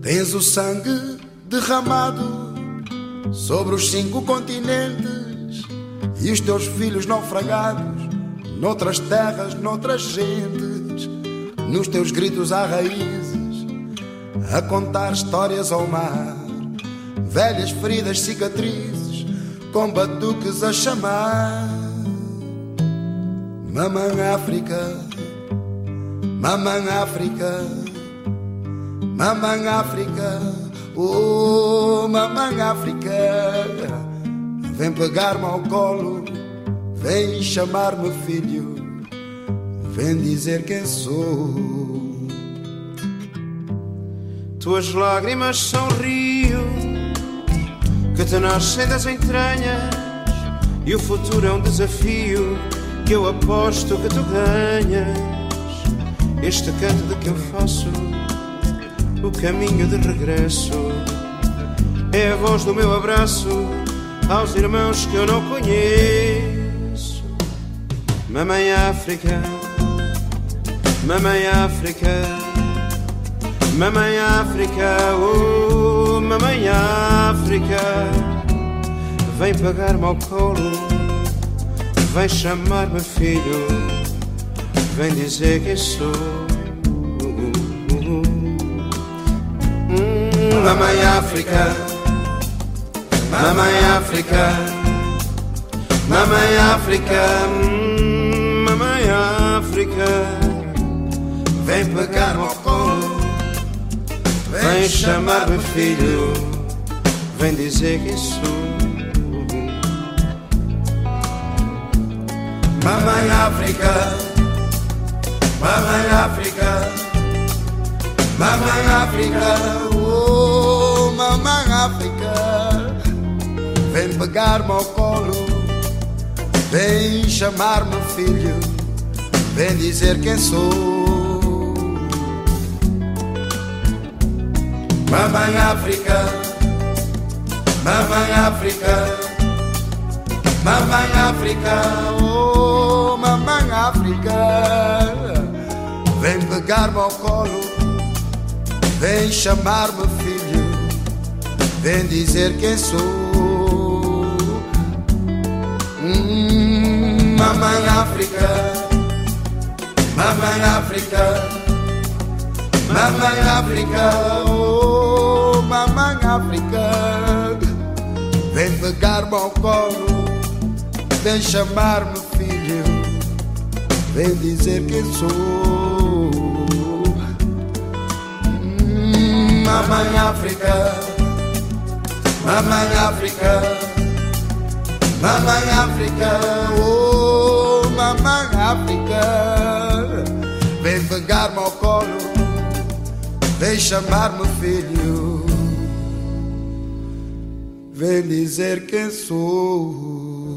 Tens o sangue derramado sobre os 5 continentes e os teus filhos naufragados noutras terras, noutras gentes. Nos teus gritos há raízes a contar histórias ao mar, velhas feridas, cicatrizes com batuques a chamar. Mamãe África, mamãe África, mamãe África, oh mamãe África, vem pegar-me ao colo, vem chamar-me filho, vem dizer quem sou. Tuas lágrimas são rio que te nascem das entranhas, e o futuro é um desafio que eu aposto que tu ganhas. Este canto de que eu faço o caminho de regresso é a voz do meu abraço aos irmãos que eu não conheço. Mamãe África, mamãe África, mamãe África, oh mamãe África, vem pegar-me ao colo, vem chamar-me filho, vem dizer quem sou. Mamãe África, mamãe África, mamãe África, mamãe África, vem pegar-me ao colo, vem chamar-me filho, vem dizer quem sou. Mamãe África, mamãe África, mamãe África, oh mamãe África, vem pegar-me ao colo, vem chamar-me filho, vem dizer quem sou. Mamãe África, mamãe África, mamãe África, oh mamãe África, vem pegar-me ao colo, vem chamar-me filho, vem dizer quem sou. Mamãe África, mamãe África, mamãe África, oh mamãe África, vem pegar-me ao colo, vem chamar-me filho, vem dizer quem sou. Mamãe África, mamãe África, mamãe África, oh mamãe África, vem pegar-me ao colo, vem chamar-me filho, vem dizer quem sou.